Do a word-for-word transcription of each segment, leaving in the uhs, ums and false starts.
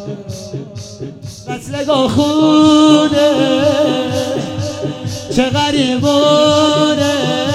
نسل خونه چه غریبونه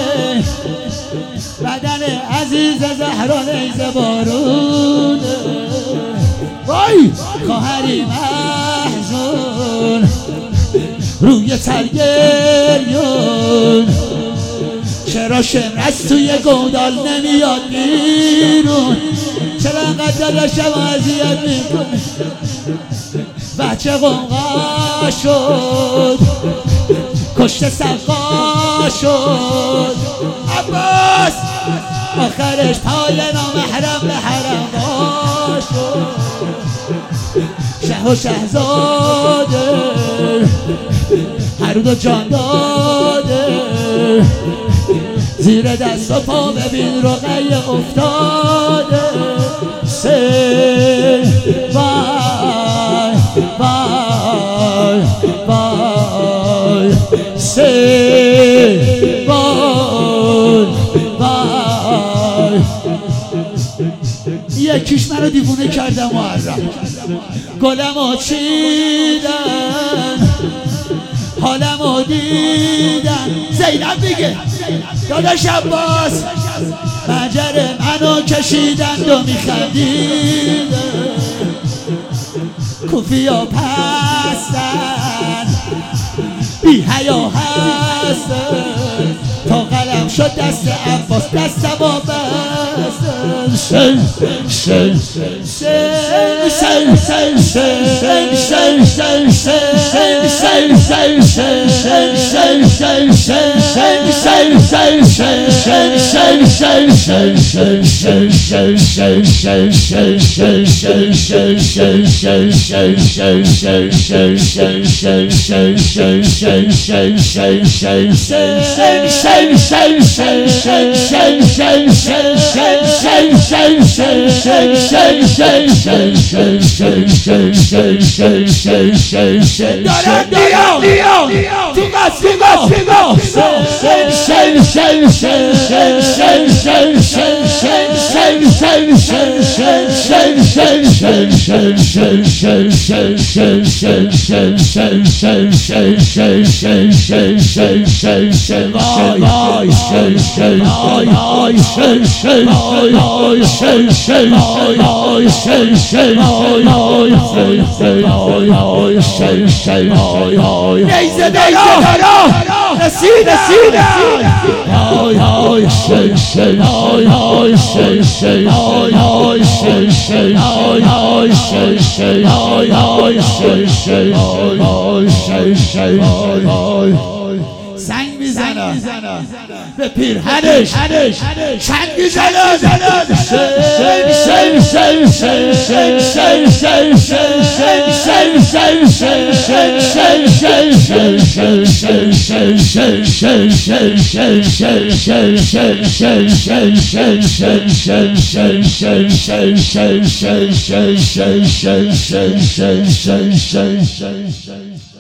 بدن عزیز زهرا نیز بارونه وای خواهری محزون روی ترگریون چرا شمر از توی گودال نمیاد بیرون چرا انقدر داداشم اذیت میکنه بچه قنقا شد کشته سقا شد عباس آخرش پای نامحرم به حرم با شد شه و شهزاده هر دو جان داده زیر دست و پا ببین رقیه افتاده سه وای وای وای سه وای وای یکیش منو دیوونه کردم محرم گلمو چیدن حالمو دیدن زینب میگه داداش عباس مجر منو کشیدن و میخندیدن کوفیا پستن بی حیا هستن تا قلم شد دست عباس دستم و بستن شن شن شن شن شن شن شن شن شن شن نیزه دارا نسیده سیده آی آی شی شی آی آی شی شی آی آی شی شی آی آی شی شی آی آی شی شی آی آی شی شی آی آی سنگ میزنن به پیرهنش چنگ میزنن شن شن شن شن شن شن شن شن شن شن شن شن